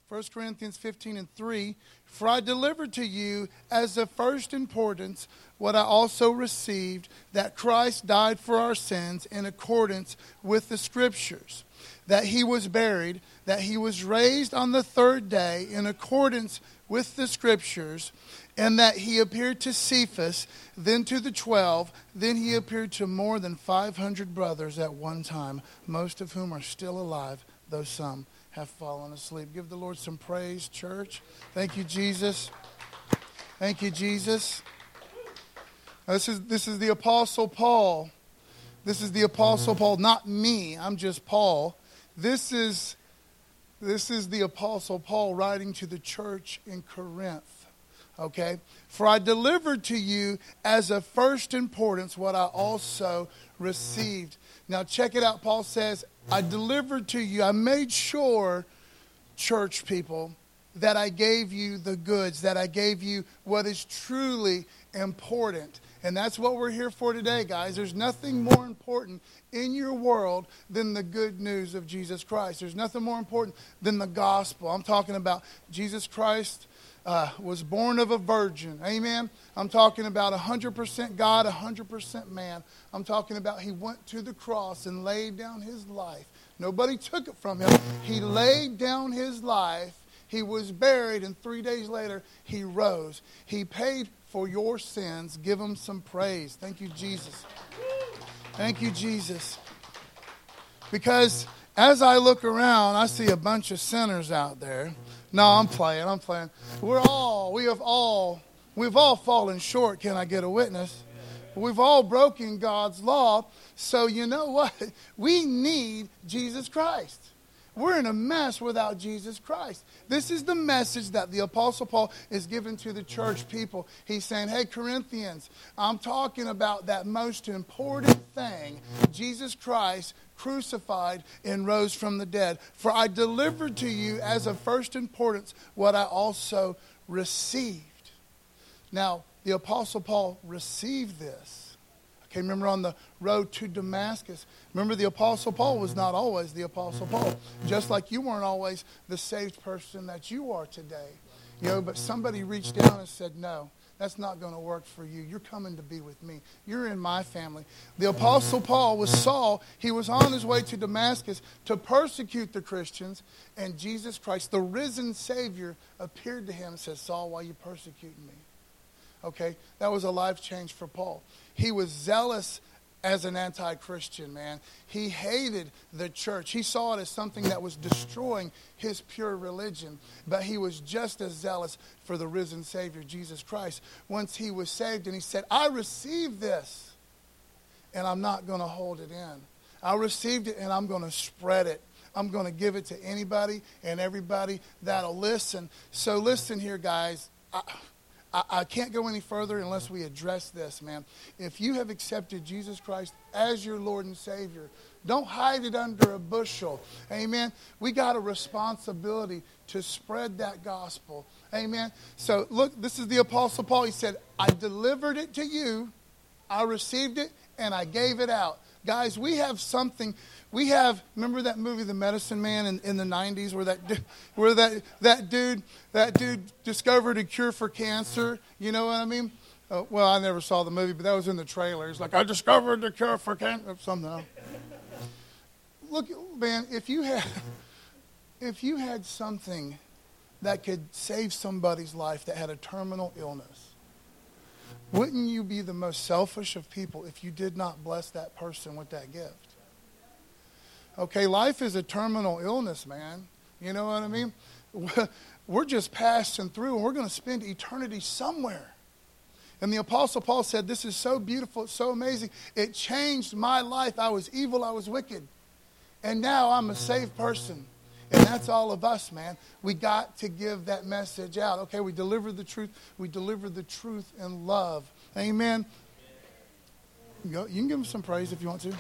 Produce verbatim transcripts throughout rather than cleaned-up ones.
First Corinthians fifteen and three, for I delivered to you as of first importance what I also received, that Christ died for our sins in accordance with the Scriptures, that he was buried, that he was raised on the third day in accordance with the Scriptures, and that he appeared to Cephas, then to the twelve, then he appeared to more than five hundred brothers at one time, most of whom are still alive, though some have fallen asleep. Give the Lord some praise, church. Thank you, Jesus. Thank you, Jesus. This is, this is the Apostle Paul. This is the Apostle Paul, not me. I'm just Paul. This is, this is the Apostle Paul writing to the church in Corinth. Okay? For I delivered to you as of first importance what I also received. Now check it out. Paul says, I delivered to you, I made sure, church people, that I gave you the goods, that I gave you what is truly important. And that's what we're here for today, guys. There's nothing more important in your world than the good news of Jesus Christ. There's nothing more important than the gospel. I'm talking about Jesus Christ uh, was born of a virgin. Amen. I'm talking about one hundred percent God, one hundred percent man. I'm talking about he went to the cross and laid down his life. Nobody took it from him. He laid down his life. He was buried, and three days later, he rose. He paid for your sins. Give him some praise. Thank you, Jesus. Thank you, Jesus. Because as I look around, I see a bunch of sinners out there. No, I'm playing. I'm playing. We're all, we have all, we've all fallen short. Can I get a witness? We've all broken God's law. So you know what? We need Jesus Christ. We're in a mess without Jesus Christ. This is the message that the Apostle Paul is giving to the church people. He's saying, hey, Corinthians, I'm talking about that most important thing, Jesus Christ crucified and rose from the dead. For I delivered to you as of first importance what I also received. Now, the Apostle Paul received this. Okay, remember on the road to Damascus, remember the Apostle Paul was not always the Apostle Paul. Just like you weren't always the saved person that you are today. You know, but somebody reached down and said, no, that's not going to work for you. You're coming to be with me. You're in my family. The Apostle Paul was Saul. He was on his way to Damascus to persecute the Christians. And Jesus Christ, the risen Savior, appeared to him and said, Saul, why are you persecuting me? Okay, that was a life change for Paul. He was zealous as an anti-Christian, man. He hated the church. He saw it as something that was destroying his pure religion. But he was just as zealous for the risen Savior, Jesus Christ. Once he was saved and he said, I received this and I'm not going to hold it in. I received it and I'm going to spread it. I'm going to give it to anybody and everybody that'll listen. So listen here, guys. I, I, I can't go any further unless we address this, man. If you have accepted Jesus Christ as your Lord and Savior, don't hide it under a bushel. Amen. We got a responsibility to spread that gospel. Amen. So look, this is the Apostle Paul. He said, I delivered it to you, I received it, and I gave it out. Guys, we have something. We have, remember that movie, The Medicine Man, in, in the nineties, where that where that that dude that dude discovered a cure for cancer. You know what I mean? Uh, well, I never saw the movie, but that was in the trailer. It's like, I discovered the cure for cancer. Something else. Look, man, if you had if you had something that could save somebody's life that had a terminal illness, wouldn't you be the most selfish of people if you did not bless that person with that gift? Okay, life is a terminal illness, man. You know what I mean? We're just passing through, and we're going to spend eternity somewhere. And the Apostle Paul said, this is so beautiful, it's so amazing. It changed my life. I was evil, I was wicked. And now I'm a saved person. And that's all of us, man. We got to give that message out. Okay, we deliver the truth. We deliver the truth in love. Amen. You, go, you can give him some praise if you want to.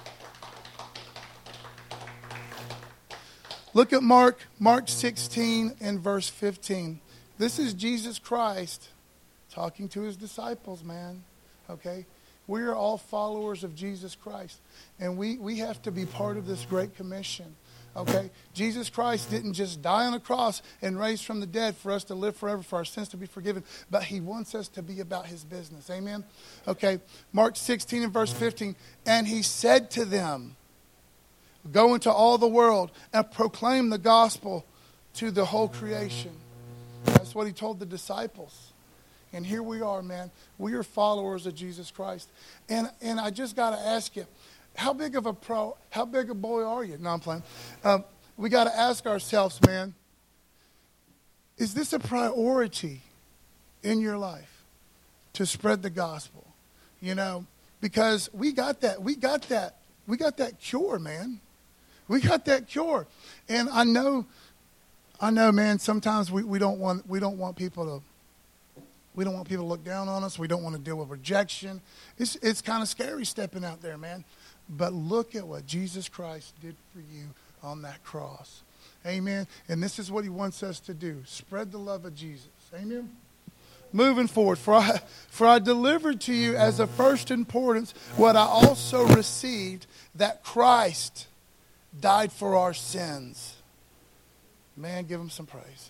Look at Mark, Mark sixteen and verse fifteen. This is Jesus Christ talking to his disciples, man. Okay? We are all followers of Jesus Christ. And we, we have to be part of this great commission. Okay? Jesus Christ didn't just die on a cross and raise from the dead for us to live forever, for our sins to be forgiven, but he wants us to be about his business. Amen? Okay, Mark sixteen and verse fifteen, and he said to them, go into all the world and proclaim the gospel to the whole creation. That's what he told the disciples. And here we are, man. We are followers of Jesus Christ. And and I just got to ask you, how big of a pro, how big a boy are you? No, I'm playing. Um, we got to ask ourselves, man, is this a priority in your life to spread the gospel? You know, because we got that, we got that, we got that cure, man. We got that cure. And I know, I know, man, sometimes we, we don't want we don't want people to we don't want people to look down on us. We don't want to deal with rejection. It's it's kind of scary stepping out there, man. But look at what Jesus Christ did for you on that cross. Amen. And this is what he wants us to do. Spread the love of Jesus. Amen. Moving forward, for I, for I delivered to you as of first importance what I also received, that Christ died for our sins. Man, give him some praise.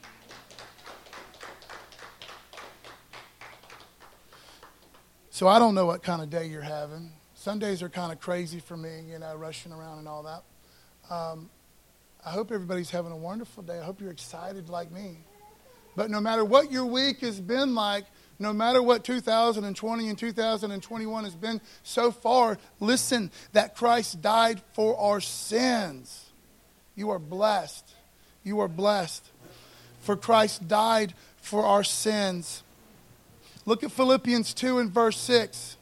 So I don't know what kind of day you're having. Sundays are kind of crazy for me, you know, rushing around and all that. Um, I hope everybody's having a wonderful day. I hope you're excited like me. But no matter what your week has been like, no matter what two thousand twenty and two thousand twenty-one has been so far, listen, that Christ died for our sins. You are blessed. You are blessed. For Christ died for our sins. Look at Philippians two and verse six.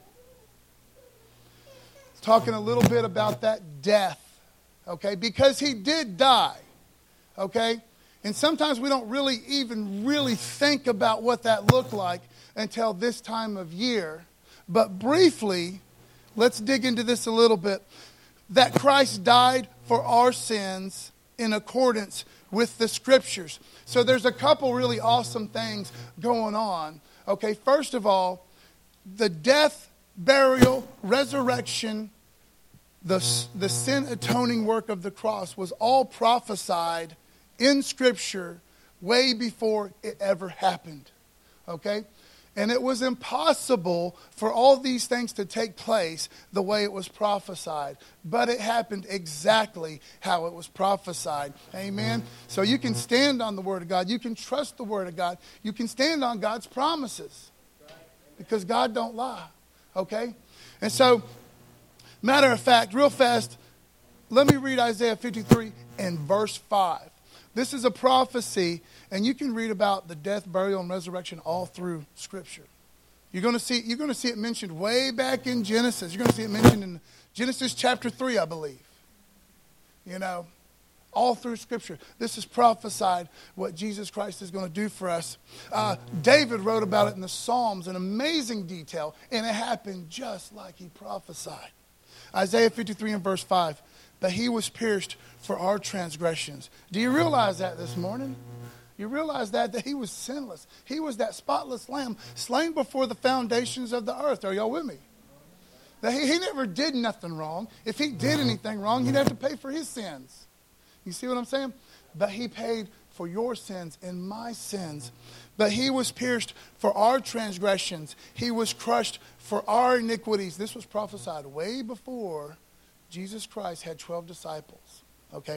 It's talking a little bit about that death. Okay? Because he did die. Okay? And sometimes we don't really even really think about what that looked like until this time of year. But briefly, let's dig into this a little bit. That Christ died for our sins in accordance with the Scriptures. So there's a couple really awesome things going on. Okay, first of all, the death, burial, resurrection, the, the sin atoning work of the cross was all prophesied in Scripture way before it ever happened. Okay? And it was impossible for all these things to take place the way it was prophesied. But it happened exactly how it was prophesied. Amen? So you can stand on the Word of God. You can trust the Word of God. You can stand on God's promises. Because God don't lie. Okay? And so, matter of fact, real fast, let me read Isaiah fifty-three and verse five. This is a prophecy, and you can read about the death, burial, and resurrection all through Scripture. You're going to see, you're going to see it mentioned way back in Genesis. You're going to see it mentioned in Genesis chapter three, I believe. You know, all through Scripture. This is prophesied what Jesus Christ is going to do for us. Uh, David wrote about it in the Psalms in amazing detail, and it happened just like he prophesied. Isaiah fifty-three and verse five. But he was pierced for our transgressions. Do you realize that this morning? You realize that, that he was sinless. He was that spotless lamb slain before the foundations of the earth. Are y'all with me? That he, he never did nothing wrong. If he did anything wrong, he'd have to pay for his sins. You see what I'm saying? But he paid for your sins and my sins. But he was pierced for our transgressions. He was crushed for our iniquities. This was prophesied way before Jesus Christ had twelve disciples, okay?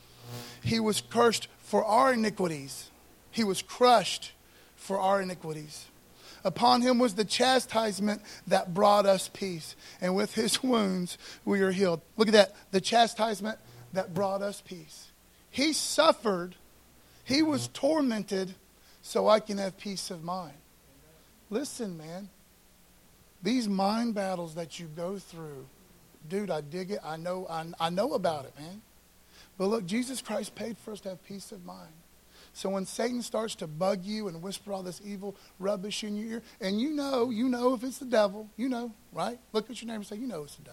He was cursed for our iniquities. He was crushed for our iniquities. Upon him was the chastisement that brought us peace. And with his wounds we are healed. Look at that. The chastisement that brought us peace. He suffered. He was tormented so I can have peace of mind. Listen, man. These mind battles that you go through, dude, I dig it. I know, I, I know about it, man. But look, Jesus Christ paid for us to have peace of mind. So when Satan starts to bug you and whisper all this evil rubbish in your ear, and you know, you know if it's the devil, you know, right? Look at your neighbor and say, you know it's the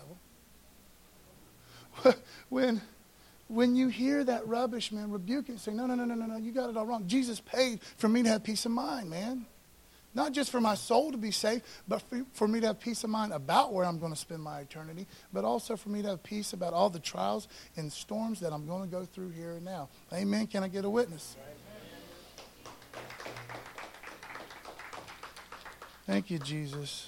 devil. When, when you hear that rubbish, man, rebuke it and say, no, no, no, no, no, no, you got it all wrong. Jesus paid for me to have peace of mind, man. Not just for my soul to be saved, but for, for me to have peace of mind about where I'm going to spend my eternity, but also for me to have peace about all the trials and storms that I'm going to go through here and now. Amen. Can I get a witness? Thank you, Jesus.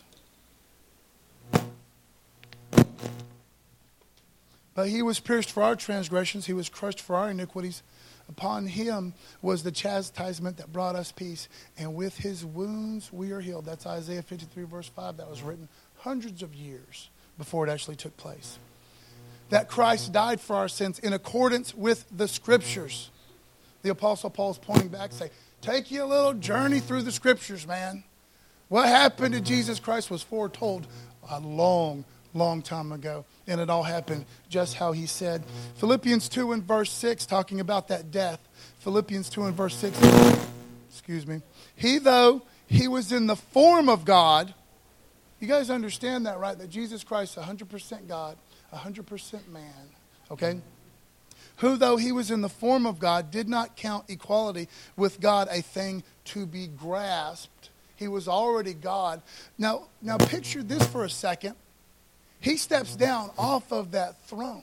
But he was pierced for our transgressions. He was crushed for our iniquities. Upon him was the chastisement that brought us peace. And with his wounds we are healed. That's Isaiah fifty-three, verse five. That was written hundreds of years before it actually took place. That Christ died for our sins in accordance with the Scriptures. The Apostle Paul's pointing back, say, take you a little journey through the Scriptures, man. What happened to Jesus Christ was foretold a long, long time ago. And it all happened just how he said. Philippians two and verse six, talking about that death. Philippians two and verse six. Excuse me. He, though he was in the form of God. You guys understand that, right? That Jesus Christ is one hundred percent God, one hundred percent man. Okay? Who, though he was in the form of God, did not count equality with God a thing to be grasped. He was already God. Now, now picture this for a second. He steps down off of that throne.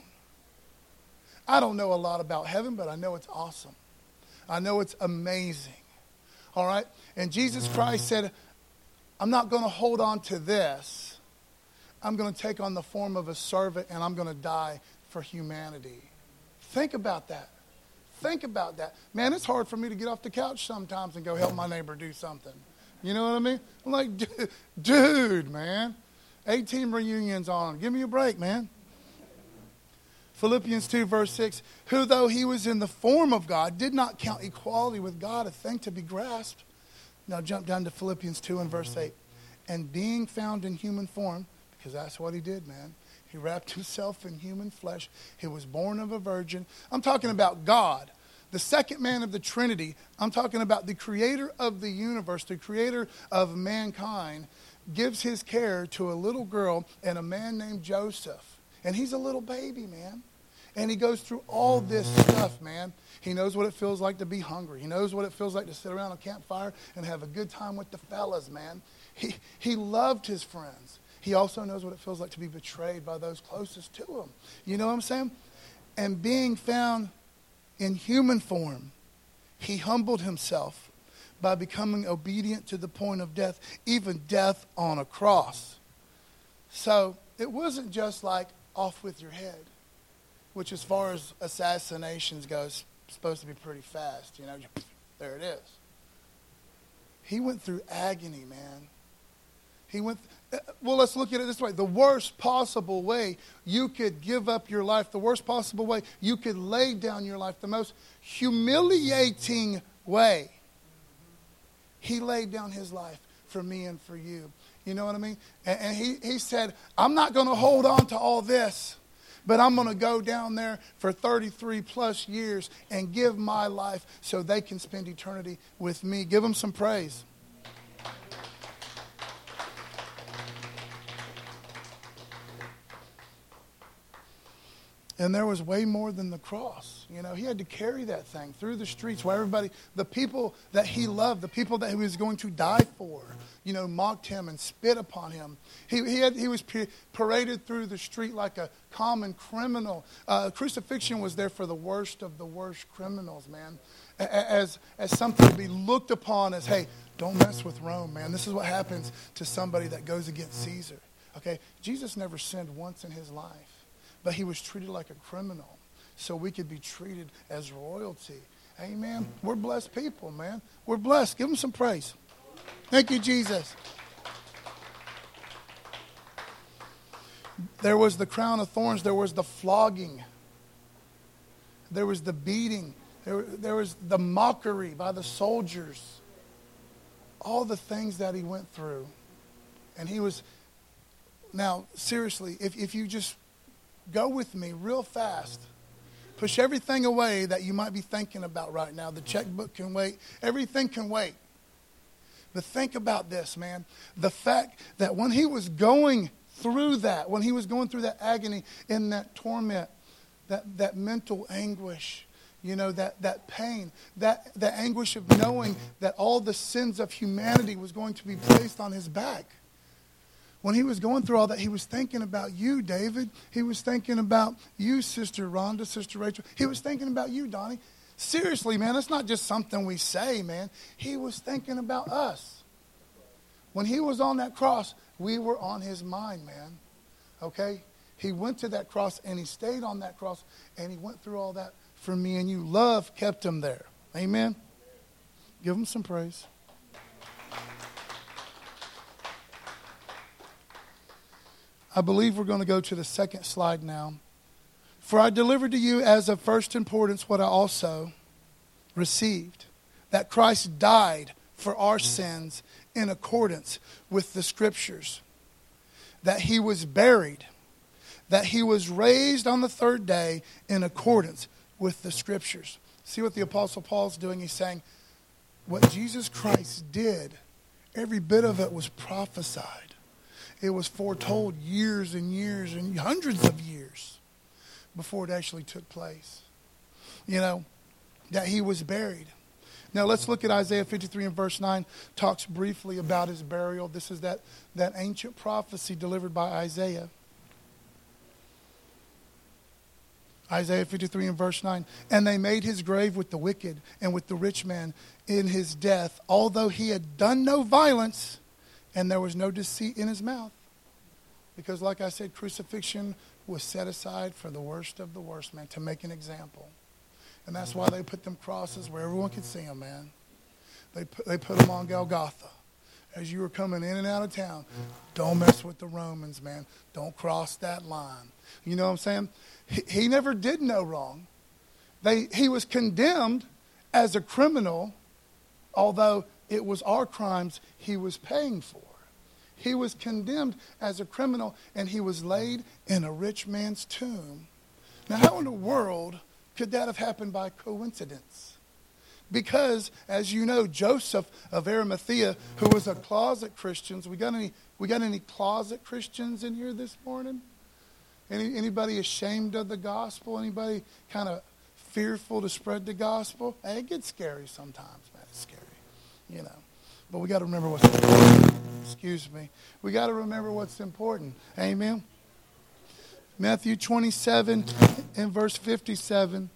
I don't know a lot about heaven, but I know it's awesome. I know it's amazing. All right? And Jesus Christ said, I'm not going to hold on to this. I'm going to take on the form of a servant, and I'm going to die for humanity. Think about that. Think about that. Man, it's hard for me to get off the couch sometimes and go help my neighbor do something. You know what I mean? I'm like, dude, man. eighteen reunions on. Give me a break, man. Philippians two, verse six. Who, though he was in the form of God, did not count equality with God a thing to be grasped. Now jump down to Philippians two and verse eight. And being found in human form, because that's what he did, man. He wrapped himself in human flesh. He was born of a virgin. I'm talking about God, the second man of the Trinity. I'm talking about the creator of the universe, the creator of mankind, gives his care to a little girl and a man named Joseph. And he's a little baby, man. And he goes through all this stuff, man. He knows what it feels like to be hungry. He knows what it feels like to sit around a campfire and have a good time with the fellas, man. He, he loved his friends. He also knows what it feels like to be betrayed by those closest to him. You know what I'm saying? And being found in human form, he humbled himself by becoming obedient to the point of death, even death on a cross. So it wasn't just like off with your head, which as far as assassinations goes, supposed to be pretty fast. You know, there it is. He went through agony, man. He went, well, let's look at it this way. The worst possible way you could give up your life, the worst possible way you could lay down your life, the most humiliating way. He laid down his life for me and for you. You know what I mean? And, and he, he said, I'm not going to hold on to all this, but I'm going to go down there for thirty-three plus years and give my life so they can spend eternity with me. Give them some praise. And there was way more than the cross. You know, he had to carry that thing through the streets where everybody, the people that he loved, the people that he was going to die for, you know, mocked him and spit upon him. He he, had, he was paraded through the street like a common criminal. Uh, crucifixion was there for the worst of the worst criminals, man. As, as something to be looked upon as, hey, don't mess with Rome, man. This is what happens to somebody that goes against Caesar. Okay? Jesus never sinned once in his life. But he was treated like a criminal so we could be treated as royalty. Amen. We're blessed people, man. We're blessed. Give them some praise. Thank you, Jesus. There was the crown of thorns. There was the flogging. There was the beating. There, there was the mockery by the soldiers. All the things that he went through. And he was... Now, seriously, if, if you just... go with me real fast. Push everything away that you might be thinking about right now. The checkbook can wait. Everything can wait. But think about this, man. The fact that when he was going through that, when he was going through that agony and that torment, that, that mental anguish, You know, that, that pain, that the anguish of knowing that all the sins of humanity was going to be placed on his back. When he was going through all that, he was thinking about you, David. He was thinking about you, Sister Rhonda, Sister Rachel. He was thinking about you, Donnie. Seriously, man, it's not just something we say, man. He was thinking about us. When he was on that cross, we were on his mind, man. Okay? He went to that cross, and he stayed on that cross, and he went through all that for me and you. Love kept him there. Amen? Give him some praise. I believe we're going to go to the second slide now. For I delivered to you as of first importance what I also received, that Christ died for our sins in accordance with the Scriptures, that he was buried, that he was raised on the third day in accordance with the Scriptures. See what the Apostle Paul's doing? He's saying, what Jesus Christ did, every bit of it was prophesied. It was foretold years and years and hundreds of years before it actually took place. You know, that he was buried. Now let's look at Isaiah fifty-three and verse nine. Talks briefly about his burial. This is that, that ancient prophecy delivered by Isaiah. Isaiah fifty-three and verse nine. And they made his grave with the wicked and with the rich man in his death, although he had done no violence and there was no deceit in his mouth. Because like I said, crucifixion was set aside for the worst of the worst, man, to make an example. And that's why they put them crosses where everyone could see them, man. They put, they put them on Golgotha. As you were coming in and out of town, don't mess with the Romans, man. Don't cross that line. You know what I'm saying? He, he never did no wrong. They, he was condemned as a criminal, although it was our crimes he was paying for. He was condemned as a criminal, and he was laid in a rich man's tomb. Now, how in the world could that have happened by coincidence? Because, as you know, Joseph of Arimathea, who was a closet Christian, we got any we got any closet Christians in here this morning? Any anybody ashamed of the gospel? Anybody kind of fearful to spread the gospel? Hey, it gets scary sometimes, man. It's scary, you know. But we got to remember what's important. Excuse me. We got to remember what's important. Amen. Matthew twenty-seven and verse fifty-seven.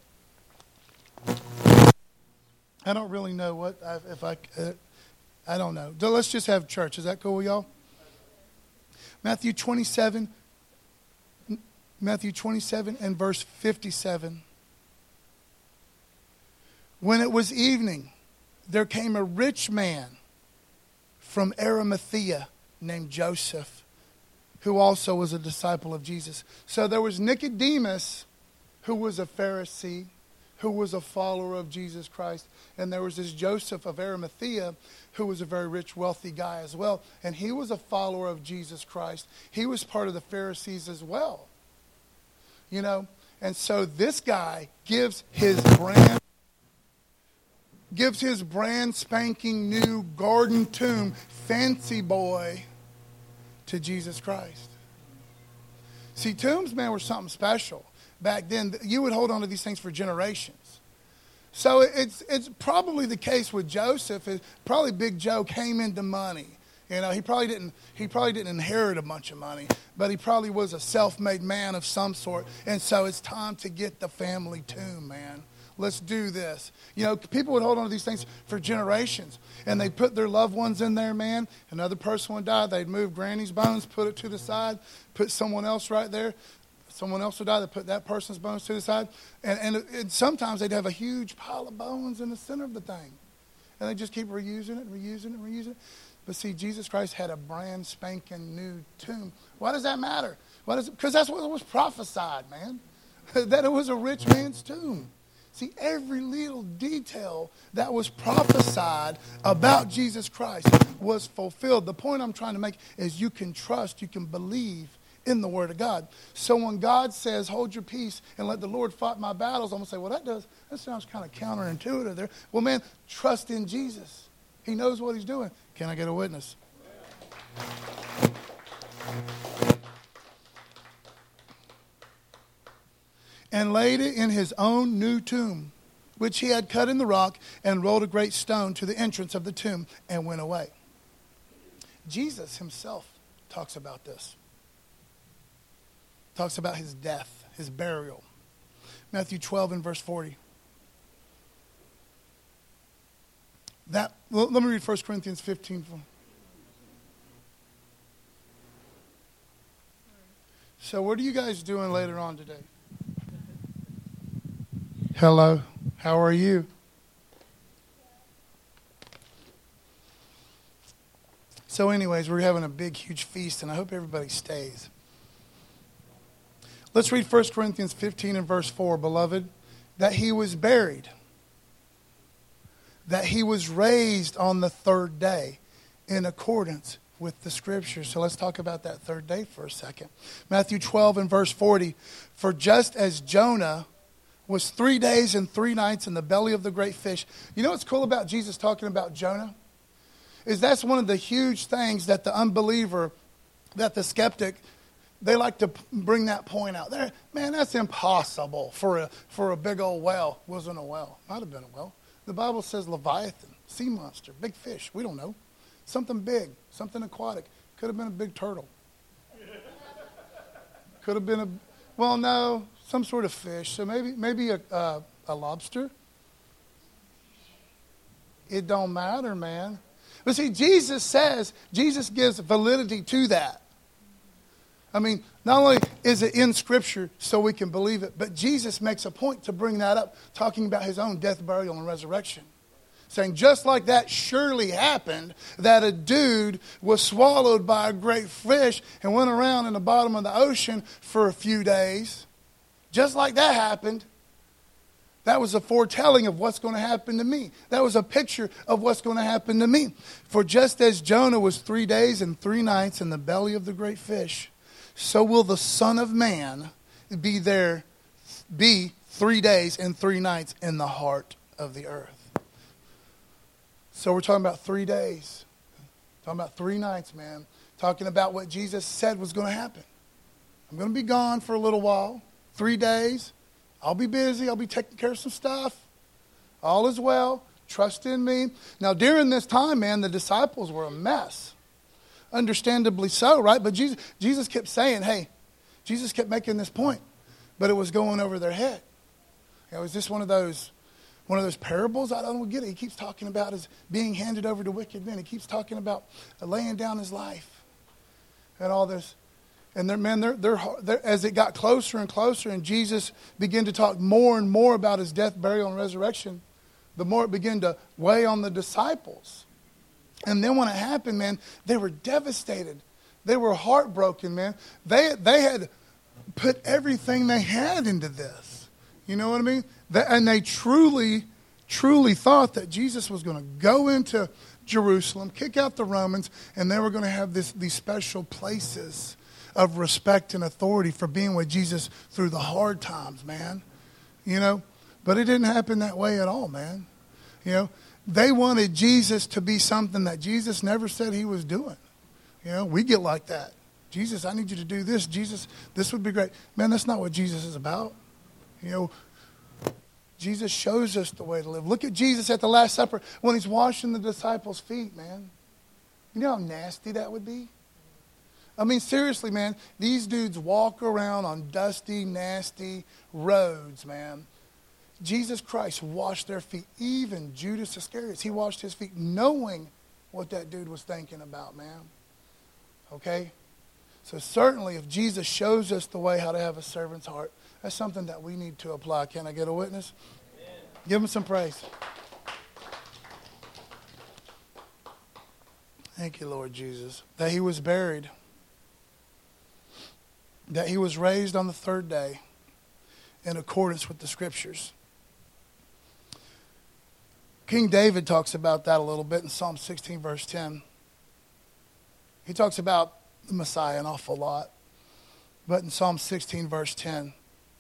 I don't really know what, if I, uh, I don't know. Let's just have church. Is that cool with y'all? Matthew twenty-seven, Matthew twenty-seven and verse fifty-seven. When it was evening, there came a rich man from Arimathea named Joseph, who also was a disciple of Jesus. So there was Nicodemus, who was a Pharisee, who was a follower of Jesus Christ. And there was this Joseph of Arimathea, who was a very rich, wealthy guy as well. And he was a follower of Jesus Christ. He was part of the Pharisees as well. You know, and so this guy gives his brand, gives his brand spanking new garden tomb, fancy boy, to Jesus Christ. See, tombs, man, were something special. Back then, you would hold on to these things for generations. So it's it's probably the case with Joseph. Is probably Big Joe came into money. You know, he probably didn't he probably didn't inherit a bunch of money, but he probably was a self-made man of some sort. And so it's time to get the family tomb, man. Let's do this. You know, people would hold on to these things for generations. And they'd put their loved ones in there, man. Another person would die. They'd move Granny's bones, put it to the side, put someone else right there. Someone else would die. They'd put that person's bones to the side. And, and, and sometimes they'd have a huge pile of bones in the center of the thing. And they just keep reusing it, reusing it, reusing it. But see, Jesus Christ had a brand spanking new tomb. Why does that matter? Because that's what was prophesied, man. That it was a rich man's tomb. See, every little detail that was prophesied about Jesus Christ was fulfilled. The point I'm trying to make is you can trust, you can believe in the Word of God. So when God says, hold your peace and let the Lord fight my battles, I'm going to say, well, that does, that sounds kind of counterintuitive there. Well, man, trust in Jesus. He knows what he's doing. Can I get a witness? And laid it in his own new tomb, which he had cut in the rock, and rolled a great stone to the entrance of the tomb, and went away. Jesus himself talks about this. Talks about his death, his burial. Matthew twelve and verse forty. That, well, let me read First Corinthians fifteen. So what are you guys doing later on today? Hello, how are you? So anyways, we're having a big, huge feast, and I hope everybody stays. Let's read First Corinthians fifteen and verse four, beloved. That he was buried, that he was raised on the third day in accordance with the Scriptures. So let's talk about that third day for a second. Matthew twelve and verse forty. For just as Jonah was three days and three nights in the belly of the great fish. You know what's cool about Jesus talking about Jonah? Is that's one of the huge things that the unbeliever, that the skeptic, they like to bring that point out there. Man, that's impossible for a for a big old whale. Wasn't a whale. Might have been a whale. The Bible says Leviathan, sea monster, big fish. We don't know. Something big, something aquatic. Could have been a big turtle. Could have been a, well, no, some sort of fish. So maybe maybe a uh, a lobster. It don't matter, man. But see, Jesus says, Jesus gives validity to that. I mean, not only is it in Scripture so we can believe it, but Jesus makes a point to bring that up, talking about his own death, burial, and resurrection. Saying just like that surely happened, that a dude was swallowed by a great fish and went around in the bottom of the ocean for a few days. Just like that happened. That was a foretelling of what's going to happen to me. That was a picture of what's going to happen to me. For just as Jonah was three days and three nights in the belly of the great fish, so will the Son of Man be there, be three days and three nights in the heart of the earth. So we're talking about three days. Talking about three nights, man. Talking about what Jesus said was going to happen. I'm going to be gone for a little while. Three days. I'll be busy. I'll be taking care of some stuff. All is well. Trust in me. Now, during this time, man, the disciples were a mess. Understandably so, right? But Jesus, Jesus kept saying, hey, Jesus kept making this point, but it was going over their head. You know, is this one of those one of those parables? I don't get it. He keeps talking about his being handed over to wicked men. He keeps talking about laying down his life and all this. And they're, man, they're, they're, they're, as it got closer and closer and Jesus began to talk more and more about his death, burial, and resurrection, the more it began to weigh on the disciples. And then when it happened, man, they were devastated. They were heartbroken, man. They, they had put everything they had into this. You know what I mean? They, and they truly, truly thought that Jesus was going to go into Jerusalem, kick out the Romans, and they were going to have this, these special places of respect and authority for being with Jesus through the hard times, man. You know, but it didn't happen that way at all, man. You know, they wanted Jesus to be something that Jesus never said he was doing. You know, we get like that. Jesus, I need you to do this. Jesus, this would be great. Man, that's not what Jesus is about. You know, Jesus shows us the way to live. Look at Jesus at the Last Supper when he's washing the disciples' feet, man. You know how nasty that would be? I mean, seriously, man, these dudes walk around on dusty, nasty roads, man. Jesus Christ washed their feet. Even Judas Iscariot, he washed his feet knowing what that dude was thinking about, man. Okay? So certainly if Jesus shows us the way how to have a servant's heart, that's something that we need to apply. Can I get a witness? Amen. Give him some praise. Thank you, Lord Jesus. That he was buried. That he was raised on the third day in accordance with the Scriptures. King David talks about that a little bit in Psalm sixteen, verse ten. He talks about the Messiah an awful lot. But in Psalm sixteen, verse ten,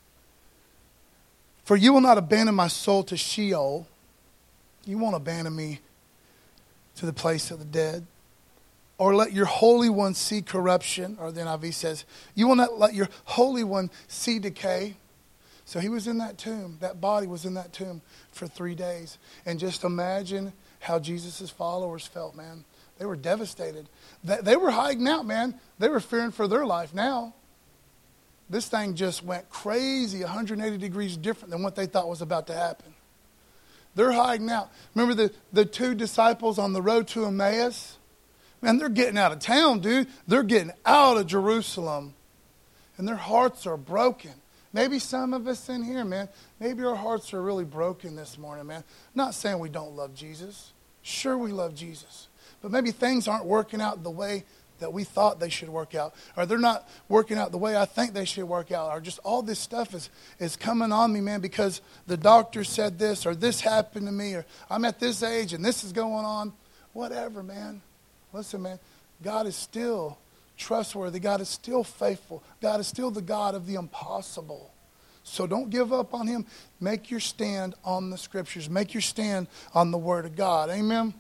for you will not abandon my soul to Sheol. You won't abandon me to the place of the dead. Or let your Holy One see corruption. Or the N I V says, you will not let your Holy One see decay. So he was in that tomb. That body was in that tomb for three days. And just imagine how Jesus' followers felt, man. They were devastated. They, they were hiding out, man. They were fearing for their life now. This thing just went crazy, one hundred eighty degrees different than what they thought was about to happen. They're hiding out. Remember the, the two disciples on the road to Emmaus? Man, they're getting out of town, dude. They're getting out of Jerusalem. And their hearts are broken. Maybe some of us in here, man, maybe our hearts are really broken this morning, man. Not saying we don't love Jesus. Sure, we love Jesus. But maybe things aren't working out the way that we thought they should work out. Or they're not working out the way I think they should work out. Or just all this stuff is, is coming on me, man, because the doctor said this, or this happened to me, or I'm at this age and this is going on. Whatever, man. Listen, man, God is still trustworthy. God is still faithful. God is still the God of the impossible. So don't give up on him. Make your stand on the scriptures. Make your stand on the word of God. Amen? Amen.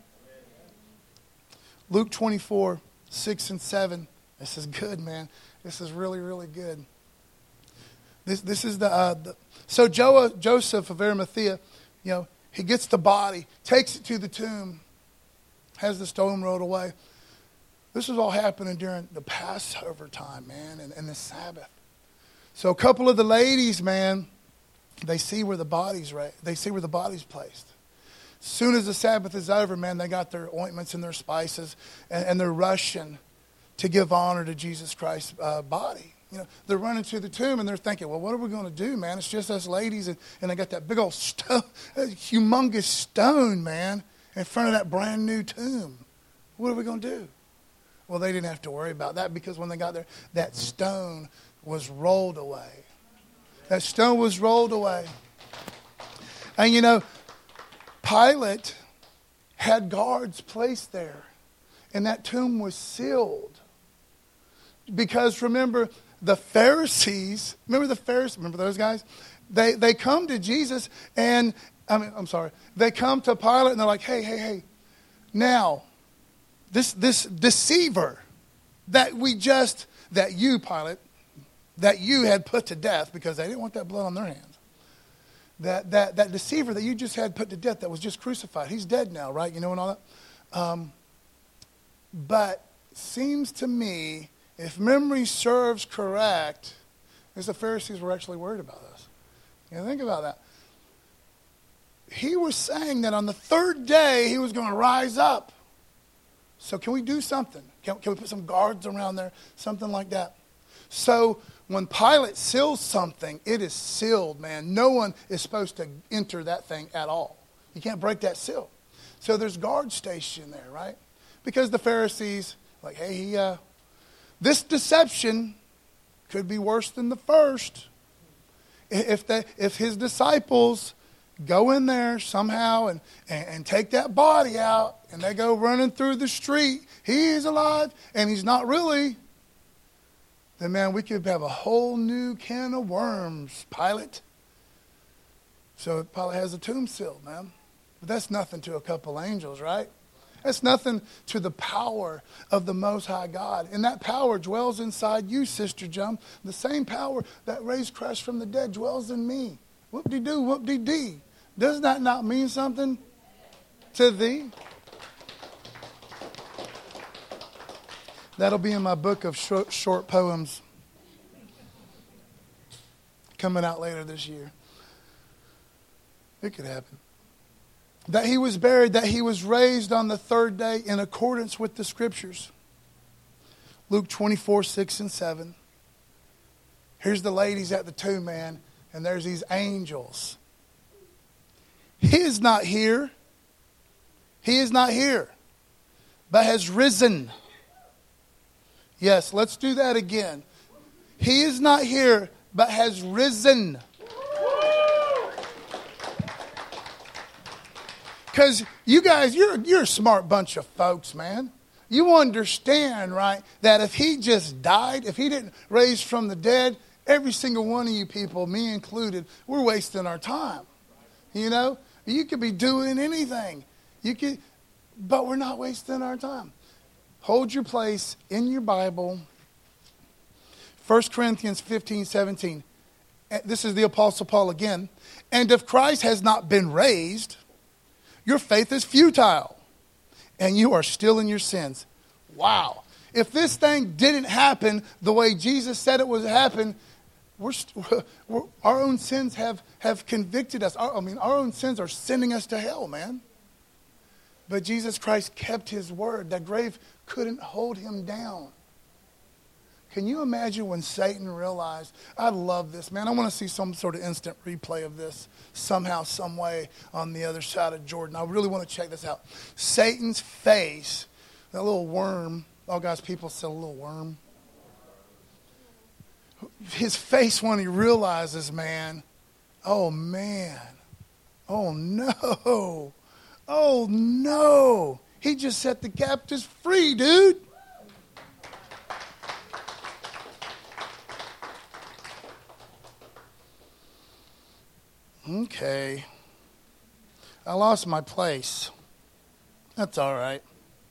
Luke twenty-four, six and seven. This is good, man. This is really, really good. This this is the, uh, the so Jo, Joseph of Arimathea, you know, he gets the body, takes it to the tomb, has the stone rolled away. This was all happening during the Passover time, man, and, and the Sabbath. So a couple of the ladies, man, they see where the body's right. They see where the body's placed. As soon as the Sabbath is over, man, they got their ointments and their spices, and, and they're rushing to give honor to Jesus Christ's uh, body. You know, they're running to the tomb, and they're thinking, well, what are we going to do, man? It's just us ladies, and, and they got that big old stone, humongous stone, man, in front of that brand new tomb. What are we going to do? Well, they didn't have to worry about that, because when they got there, that stone was rolled away. That stone was rolled away. And you know, Pilate had guards placed there, and that tomb was sealed. Because remember, the Pharisees, remember the Pharisees, remember those guys? They they come to Jesus, and, I mean, I'm sorry, they come to Pilate, and they're like, hey, hey, hey, now, this this deceiver that we just, that you, Pilate, that you had put to death, because they didn't want that blood on their hands. That that that deceiver that you just had put to death, that was just crucified. He's dead now, right? You know, and all that. Um, but seems to me, if memory serves correct, because the Pharisees were actually worried about this. You know, think about that. He was saying that on the third day he was going to rise up. So can we do something? Can, can we put some guards around there? Something like that. So when Pilate seals something, it is sealed, man. No one is supposed to enter that thing at all. You can't break that seal. So there's guards stationed there, right? Because the Pharisees, like, hey, he, uh, this deception could be worse than the first. If they, if his disciples go in there somehow and, and, and take that body out, and they go running through the street, he's alive and he's not really, then man, we could have a whole new can of worms, Pilate. So Pilate has a tomb sealed, man. But that's nothing to a couple angels, right? That's nothing to the power of the Most High God. And that power dwells inside you, Sister Jum. The same power that raised Christ from the dead dwells in me. Whoop-de-doo, whoop-de-dee. Does that not mean something to thee? That'll be in my book of short, short poems coming out later this year. It could happen. That he was buried, that he was raised on the third day in accordance with the scriptures. Luke twenty-four, six and seven. Here's the ladies at the tomb, man, and there's these angels. He is not here. He is not here, but has risen. Yes, let's do that again. He is not here, but has risen. Because you guys, you're, you're a smart bunch of folks, man. You understand, right, that if he just died, if he didn't raise from the dead, every single one of you people, me included, we're wasting our time. You know, you could be doing anything. You could, but we're not wasting our time. Hold your place in your Bible. First Corinthians fifteen, seventeen. and this is the Apostle Paul again, and if Christ has not been raised, your faith is futile, and you are still in your sins. Wow. If this thing didn't happen the way Jesus said it would happen, we're, we're, our own sins have, have convicted us. Our, I mean, our own sins are sending us to hell, man. But Jesus Christ kept his word. That grave couldn't hold him down. Can you imagine when Satan realized, I love this, man. I want to see some sort of instant replay of this somehow, some way on the other side of Jordan. I really want to check this out. Satan's face, that little worm, all God's people said a little worm. His face when he realizes, man, oh man, oh no, oh no. He just set the captives free, dude. Okay. I lost my place. That's all right.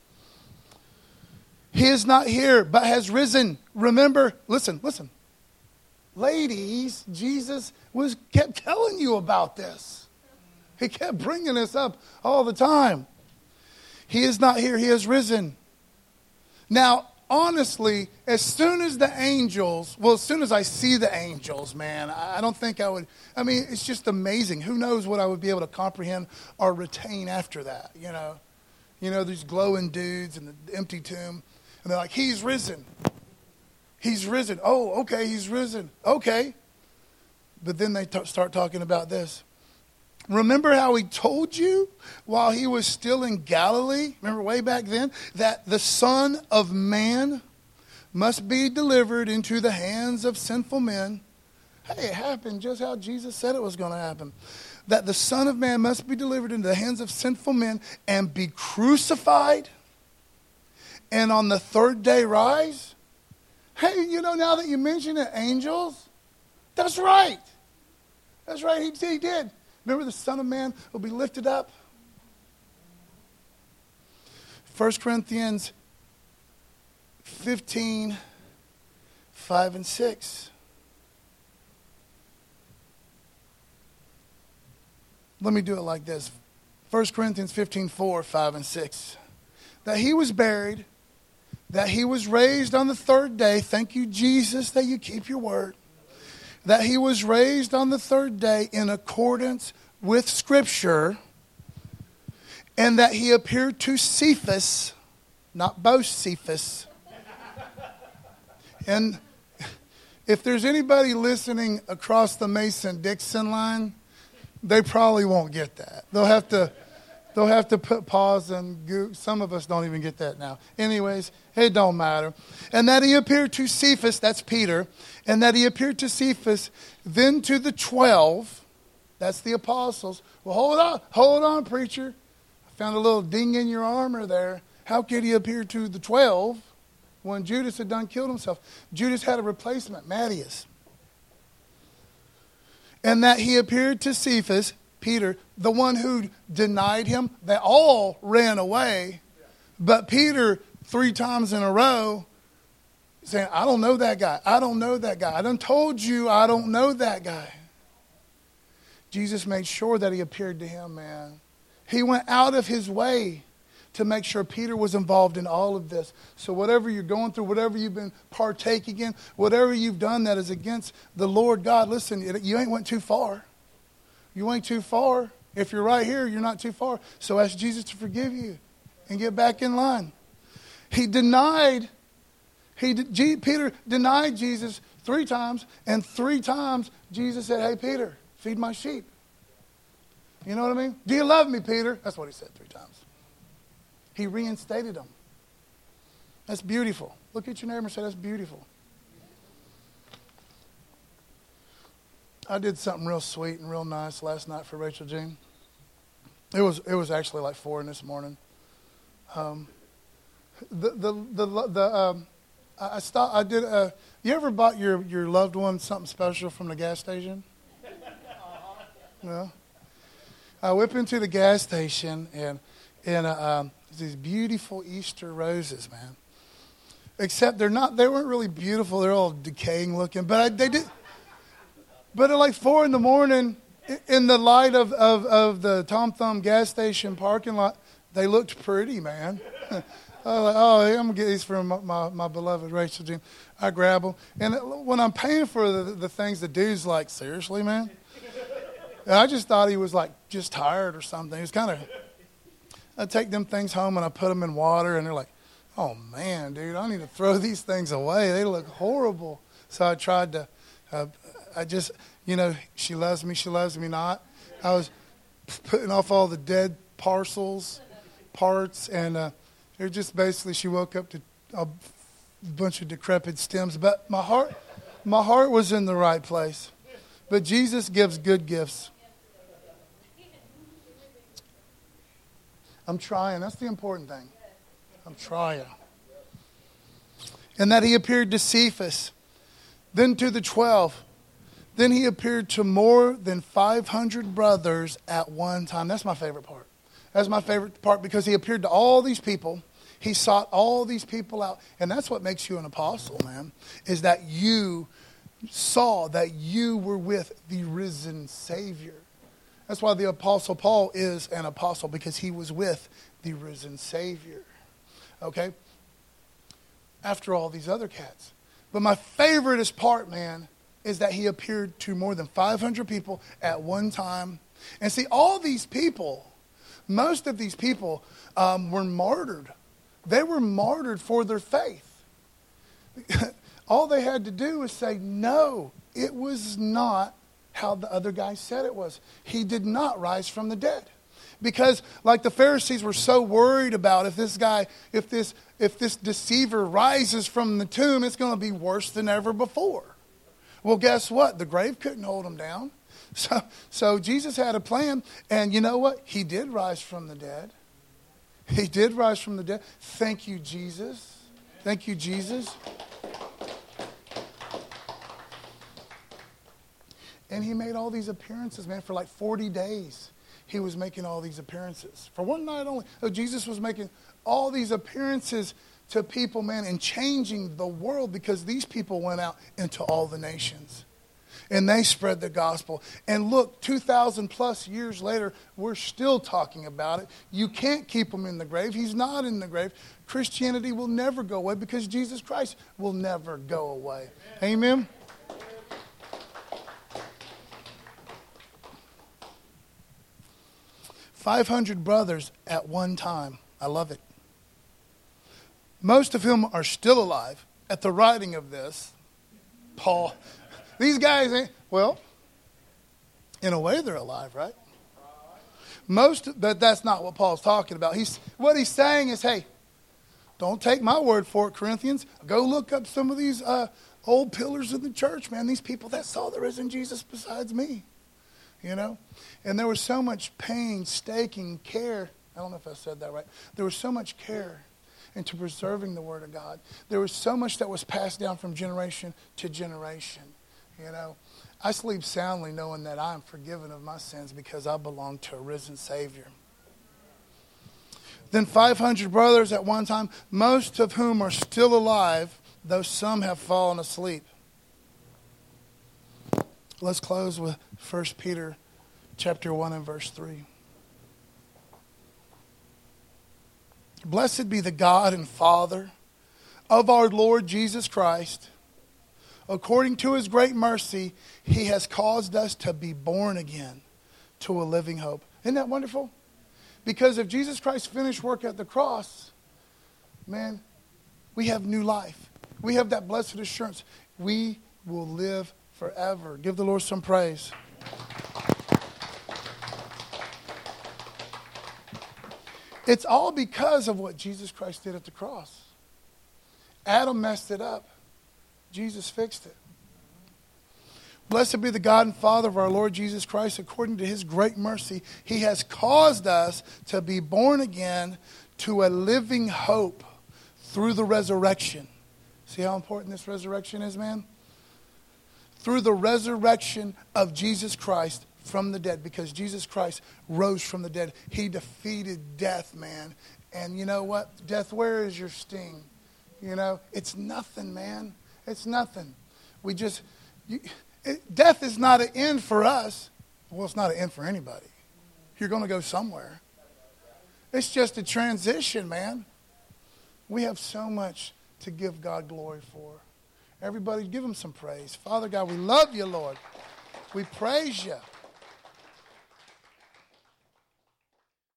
He is not here, but has risen. Remember, listen, listen. Ladies, Jesus was kept telling you about this. He kept bringing this up all the time. He is not here. He has risen. Now, honestly, as soon as the angels, well, as soon as I see the angels, man, I don't think I would, I mean, it's just amazing. Who knows what I would be able to comprehend or retain after that, you know? You know, these glowing dudes in the empty tomb, and they're like, he's risen. He's risen. Oh, okay, he's risen. Okay. But then they t- start talking about this. Remember how he told you while he was still in Galilee, remember way back then, that the Son of Man must be delivered into the hands of sinful men. Hey, it happened just how Jesus said it was going to happen. That the Son of Man must be delivered into the hands of sinful men and be crucified, and on the third day rise. Hey, you know, now that you mention it, angels, that's right. That's right, he, he did. Remember, the Son of Man will be lifted up. First Corinthians fifteen, five and six. Let me do it like this. First Corinthians fifteen, four, five and six. That he was buried, that he was raised on the third day. Thank you, Jesus, that you keep your word. That he was raised on the third day in accordance with Scripture, and that he appeared to Cephas, not Bocephus. And if there's anybody listening across the Mason-Dixon line, they probably won't get that. They'll have to, they'll have to put pause and go. Some of us don't even get that now. Anyways, it don't matter. And that he appeared to Cephas, that's Peter, and that he appeared to Cephas, then to the twelve, that's the apostles. Well, hold on, hold on, preacher. I found a little ding in your armor there. How could he appear to the twelve when Judas had done killed himself? Judas had a replacement, Matthias. And that he appeared to Cephas, Peter, the one who denied him. They all ran away. But Peter, three times in a row, saying, I don't know that guy. I don't know that guy. I done told you I don't know that guy. Jesus made sure that he appeared to him, man. He went out of his way to make sure Peter was involved in all of this. So whatever you're going through, whatever you've been partaking in, whatever you've done that is against the Lord God, listen, you ain't went too far. You ain't too far. If you're right here, you're not too far. So ask Jesus to forgive you and get back in line. He denied, he Peter denied Jesus three times, and three times Jesus said, hey, Peter, feed my sheep. You know what I mean? Do you love me, Peter? That's what he said three times. He reinstated him. That's beautiful. Look at your neighbor and say, that's beautiful. I did something real sweet and real nice last night for Rachel Jean. It was it was actually like four in this morning. Um, the the the the um, I stopped. I did. Uh, you ever bought your your loved one something special from the gas station? Well, I whip into the gas station and and uh, um, these beautiful Easter roses, man. Except they're not. They weren't really beautiful. They're all decaying looking. But I, they did. But at like four in the morning, in the light of, of, of the Tom Thumb gas station parking lot, they looked pretty, man. I was like, oh, I'm going to get these from my, my, my beloved Rachel Jean. I grab them. And when I'm paying for the, the things, the dude's like, seriously, man? And I just thought he was like just tired or something. He was kind of, I take them things home and I put them in water, and they're like, oh, man, dude, I need to throw these things away. They look horrible. So I tried to, uh, I just, you know, she loves me, she loves me not. I was putting off all the dead parcels, parts, and uh, they're just basically, she woke up to a bunch of decrepit stems. But my heart, my heart was in the right place. But Jesus gives good gifts. I'm trying. That's the important thing. I'm trying. And that he appeared to Cephas, then to the twelve. Then he appeared to more than five hundred brothers at one time. That's my favorite part. That's my favorite part because he appeared to all these people. He sought all these people out. And that's what makes you an apostle, man, is that you saw that you were with the risen Savior. That's why the Apostle Paul is an apostle, because he was with the risen Savior. Okay? After all these other cats. But my favoriteest part, man, is that he appeared to more than five hundred people at one time. And see, all these people, most of these people um, were martyred. They were martyred for their faith. All they had to do was say, no, it was not how the other guy said it was. He did not rise from the dead. Because like the Pharisees were so worried about if this guy, if this, if this deceiver rises from the tomb, it's going to be worse than ever before. Well, guess what? The grave couldn't hold him down. So, so Jesus had a plan. And you know what? He did rise from the dead. He did rise from the dead. Thank you, Jesus. Thank you, Jesus. And he made all these appearances, man, for like forty days. He was making all these appearances. For one night only. So Jesus was making all these appearances to people, man, and changing the world, because these people went out into all the nations. And they spread the gospel. And look, two thousand plus years later, we're still talking about it. You can't keep him in the grave. He's not in the grave. Christianity will never go away because Jesus Christ will never go away. Amen? five hundred brothers at one time. I love it. Most of whom are still alive at the writing of this. Paul. These guys ain't, well, in a way they're alive, right? Most, but that's not what Paul's talking about. He's, what he's saying is, hey, don't take my word for it, Corinthians. Go look up some of these uh, old pillars of the church, man. These people that saw the risen Jesus besides me. You know? And there was so much painstaking care. I don't know if I said that right. There was so much care into preserving the Word of God. There was so much that was passed down from generation to generation. You know? I sleep soundly knowing that I am forgiven of my sins because I belong to a risen Savior. Then five hundred brothers at one time, most of whom are still alive, though some have fallen asleep. Let's close with First Peter chapter one and verse three. Blessed be the God and Father of our Lord Jesus Christ. According to his great mercy, he has caused us to be born again to a living hope. Isn't that wonderful? Because if Jesus Christ finished work at the cross, man, we have new life. We have that blessed assurance. We will live forever. Give the Lord some praise. It's all because of what Jesus Christ did at the cross. Adam messed it up. Jesus fixed it. Blessed be the God and Father of our Lord Jesus Christ. According to his great mercy, he has caused us to be born again to a living hope through the resurrection. See how important this resurrection is, man? Through the resurrection of Jesus Christ from the dead. Because Jesus Christ rose from the dead. He defeated death, man. And you know what? Death, where is your sting? You know, it's nothing, man. It's nothing. We just... You, it, death is not an end for us. Well, it's not an end for anybody. You're going to go somewhere. It's just a transition, man. We have so much to give God glory for. Everybody give him some praise. Father God, we love you, Lord. We praise you.